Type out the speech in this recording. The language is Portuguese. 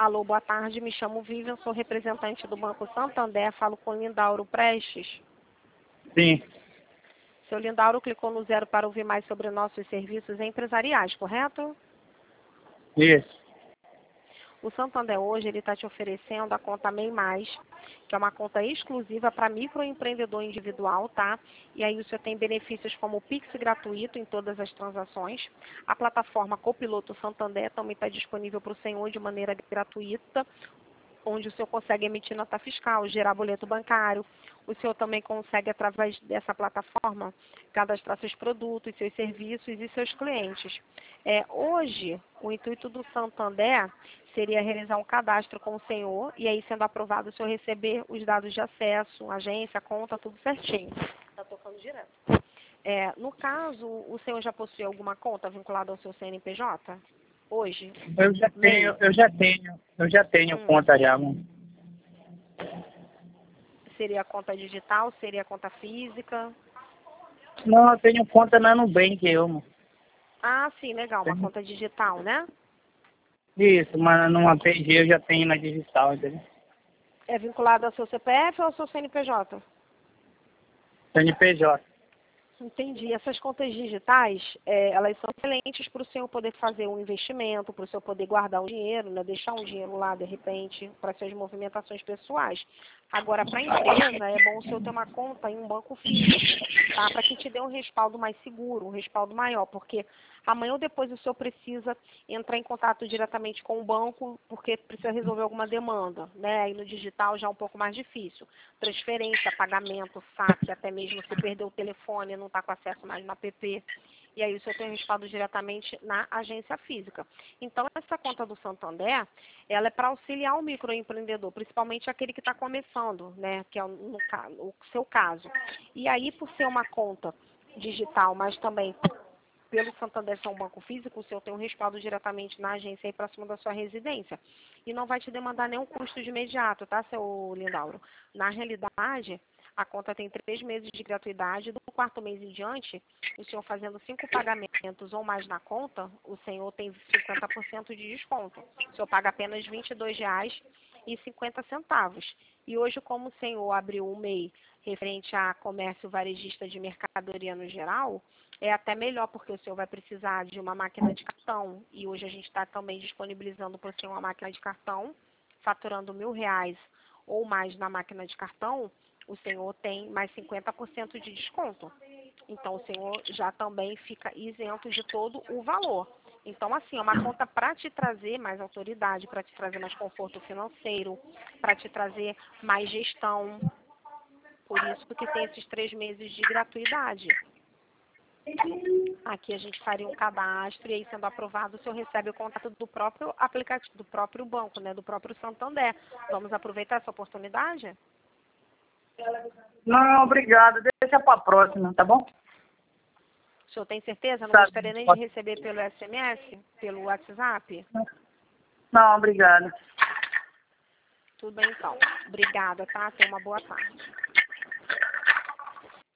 Alô, boa tarde, me chamo Vivian, sou representante do Banco Santander, falo com Lindauro Prestes. Sim, Seu Lindauro clicou no 0 para ouvir mais sobre nossos serviços empresariais, correto? isso. O Santander hoje ele está te oferecendo a conta MEI+, que é uma conta exclusiva para microempreendedor individual, tá? E aí o senhor tem benefícios como o Pix gratuito em todas as transações. A plataforma Copiloto Santander também está disponível para o senhor de maneira gratuita, onde o senhor consegue emitir nota fiscal, gerar boleto bancário. O senhor também consegue, através dessa plataforma, cadastrar seus produtos, seus serviços e seus clientes. Hoje, o intuito do Santander seria realizar um cadastro com o senhor e aí, sendo aprovado, o senhor receber os dados de acesso, agência, conta, tudo certinho. Está tocando direto. No caso, o senhor já possui alguma conta vinculada ao seu CNPJ? Hoje? Eu já tenho conta já, mano. Seria a conta digital? Seria a conta física? Não, eu tenho conta na Nubank, mano. Ah, sim, legal. Uma conta digital, né? Isso, mas numa PG eu já tenho na digital, entendeu? É vinculada ao seu CPF ou ao seu CNPJ? CNPJ. Entendi. Essas contas digitais, elas são excelentes para o senhor poder fazer um investimento, para o senhor poder guardar um dinheiro, né? Deixar um dinheiro lá, de repente, para suas movimentações pessoais. Agora, para a empresa, é bom o senhor ter uma conta em um banco físico, tá? Para que te dê um respaldo mais seguro, um respaldo maior, porque amanhã ou depois o senhor precisa entrar em contato diretamente com o banco, porque precisa resolver alguma demanda, né? Aí no digital já é um pouco mais difícil. Transferência, pagamento, saque, até mesmo se perdeu o telefone, não está com acesso mais no app. E aí o senhor tem um respaldo diretamente na agência física. Então, essa conta do Santander, ela é para auxiliar o microempreendedor, principalmente aquele que está começando, né? Que é o seu caso. E aí, por ser uma conta digital, mas também pelo Santander ser um banco físico, o senhor tem um respaldo diretamente na agência aí próximo da sua residência. E não vai te demandar nenhum custo de imediato, tá, seu Lindauro? Na realidade, a conta tem 3 meses de gratuidade. Do 4º mês em diante, o senhor fazendo 5 pagamentos ou mais na conta, o senhor tem 50% de desconto. O senhor paga apenas R$ 22,50. E hoje, como o senhor abriu um MEI referente a comércio varejista de mercadoria no geral, é até melhor, porque o senhor vai precisar de uma máquina de cartão. E hoje a gente está também disponibilizando para o senhor uma máquina de cartão, faturando R$ 1.000 ou mais na máquina de cartão, o senhor tem mais 50% de desconto. Então, o senhor já também fica isento de todo o valor. Então, assim, é uma conta para te trazer mais autoridade, para te trazer mais conforto financeiro, para te trazer mais gestão. Por isso que tem esses 3 meses de gratuidade. Aqui a gente faria um cadastro e aí, sendo aprovado, o senhor recebe o contato do próprio aplicativo, do próprio banco, né, do próprio Santander. Vamos aproveitar essa oportunidade? Não, obrigado. Deixa pra próxima, tá bom? O senhor tem certeza? Não Sabe, gostaria nem de receber pelo SMS, pelo WhatsApp? Não, obrigado. Tudo bem, então. Obrigada, tá? Tenha uma boa tarde.